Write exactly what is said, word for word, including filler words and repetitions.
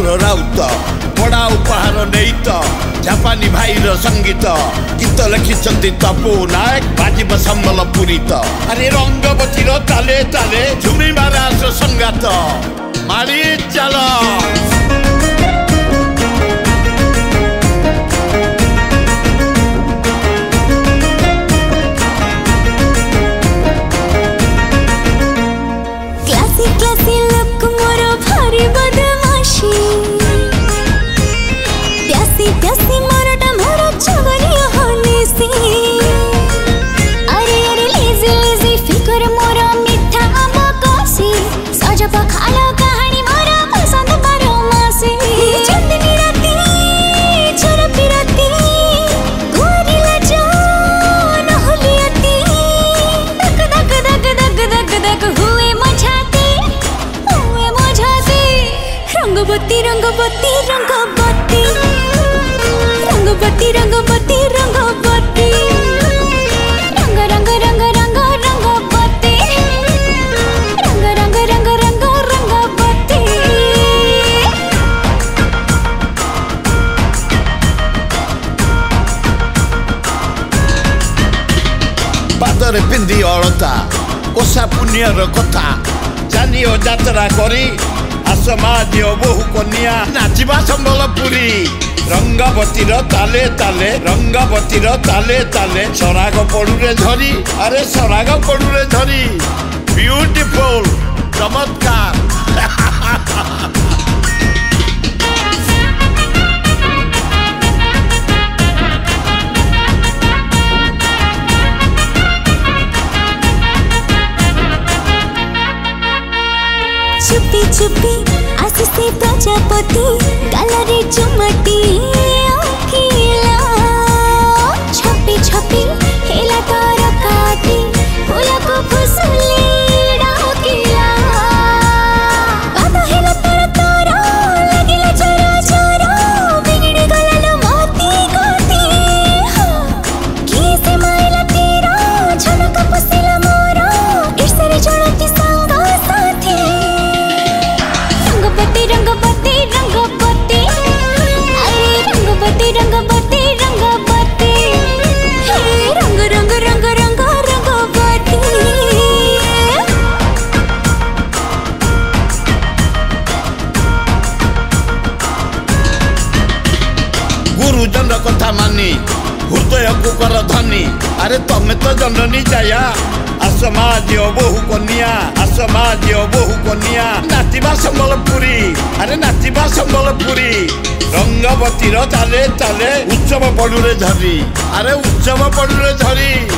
राहुल राउत बड़ा उपहार नहीं तो जापानी भाई संगीत गीत लिखिं तपु नायक बाजिब सम्बलपुरी तो अरे रंगवती ताले ताले झुमी मारास संगात मारी चल रंगवती रंगवती रंगवती रंगवती रंगवती रंगवती रंग रंग रंग रंग रंगवती रंग रंग रंग रंग रंगवती पादरे पिंदी अलता ओसा पुण्यर कथा जानी ओ यात्रा करी आसमा दियो बहु कन्या नाचिबा सम्बलपुरी रंगवती ताले ताले रंगवती ताले ताले सराग पड़ुरे झरी अरे सराग पड़ुरे झरी ब्यूटीफुल चमत्कार चुपी चुपी आसे प्रजापति गालरे चुमटी ओखिला छपी छपी हेला तार काटी फूला को फुसली डाकिला बाबा हेला तार तार लगिला जरा जरा बिगड़ी गला मोती गोती किसे माइला तेरा झलक पसिला मोरा इर्सरे जड़ती संग साथी रंगवती रंगवती अरे रंगवती रंगवती रंगवती रंग रंग रंग रंग रंगवती गुरुजन कथा मानी हृदय को कर धनी अरे तमें तो जननी जाया आसमा दियो बहु कन्या आसमा दियो बहु कन्या नाचिबा सम्बलपुरी अरे नाचिबा सम्बलपुरी रंगवती ताले ताले उत्सव पड़ुरे झरी अरे उत्सव पड़ुरे झरी